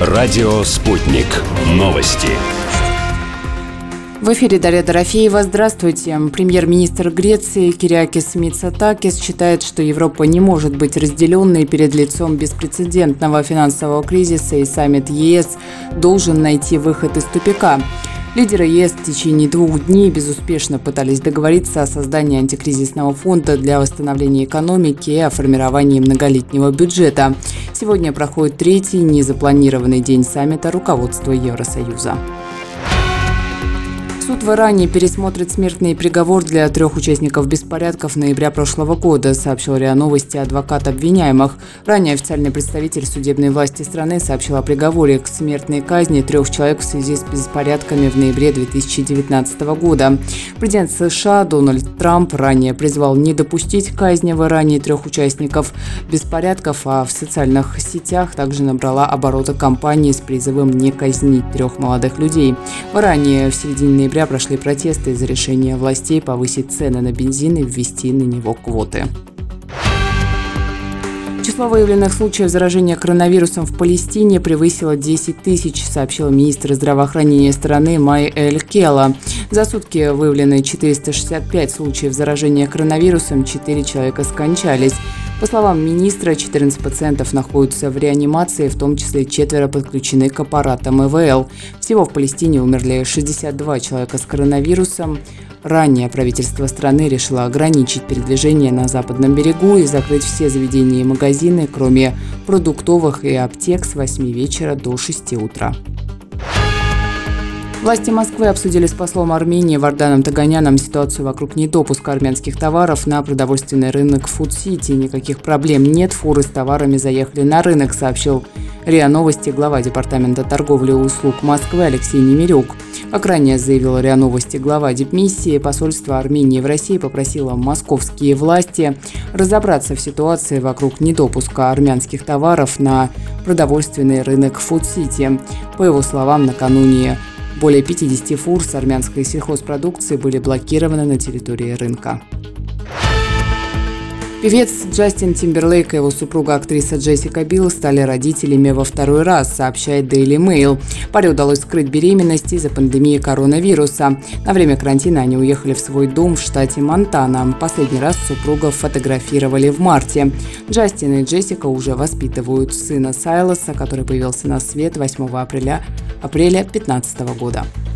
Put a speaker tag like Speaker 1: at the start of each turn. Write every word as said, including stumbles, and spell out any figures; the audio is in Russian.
Speaker 1: Радио «Спутник». Новости.
Speaker 2: В эфире Дарья Дорофеева. Здравствуйте. Премьер-министр Греции Кириакис Мицотакис считает, что Европа не может быть разделенной перед лицом беспрецедентного финансового кризиса, и саммит ЕС должен найти выход из тупика. Лидеры ЕС в течение двух дней безуспешно пытались договориться о создании антикризисного фонда для восстановления экономики и о формировании многолетнего бюджета. Сегодня проходит третий незапланированный день саммита руководства Евросоюза. Суд в Иране пересмотрит смертный приговор для трех участников беспорядков ноября прошлого года, сообщил РИА Новости адвокат обвиняемых. Ранее официальный представитель судебной власти страны сообщил о приговоре к смертной казни трех человек в связи с беспорядками в ноябре две тысячи девятнадцатого года. Президент США Дональд Трамп ранее призвал не допустить казни в Иране трех участников беспорядков, а в социальных сетях также набрала обороты кампании с призывом не казнить трех молодых людей. В Иране в середине ноября прошли протесты из-за решения властей повысить цены на бензин и ввести на него квоты. Число выявленных случаев заражения коронавирусом в Палестине превысило десять тысяч, сообщил министр здравоохранения страны Май Эль-Кела. За сутки выявлены четыреста шестьдесят пять случаев заражения коронавирусом, четыре человека скончались. По словам министра, четырнадцать пациентов находятся в реанимации, в том числе четверо подключены к аппаратам ИВЛ. Всего в Палестине умерли шестьдесят два человека с коронавирусом. Ранее правительство страны решило ограничить передвижение на западном берегу и закрыть все заведения и магазины, кроме продуктовых и аптек, с восьми вечера до шести утра. Власти Москвы обсудили с послом Армении Варданом Таганяном ситуацию вокруг недопуска армянских товаров на продовольственный рынок Фуд-Сити. Никаких проблем нет, фуры с товарами заехали на рынок, сообщил РИА Новости глава Департамента торговли и услуг Москвы Алексей Немирюк. Как ранее заявил РИА Новости глава дипмиссии, посольство Армении в России попросило московские власти разобраться в ситуации вокруг недопуска армянских товаров на продовольственный рынок Фуд-Сити. По его словам, накануне более пятидесяти фур с армянской сельхозпродукцией были блокированы на территории рынка. Певец Джастин Тимберлейк и его супруга актриса Джессика Билл стали родителями во второй раз, сообщает Daily Mail. Паре удалось скрыть беременность из-за пандемии коронавируса. На время карантина они уехали в свой дом в штате Монтана. Последний раз супругов фотографировали в марте. Джастин и Джессика уже воспитывают сына Сайлоса, который появился на свет восьмого апреля две тысячи пятнадцатого года.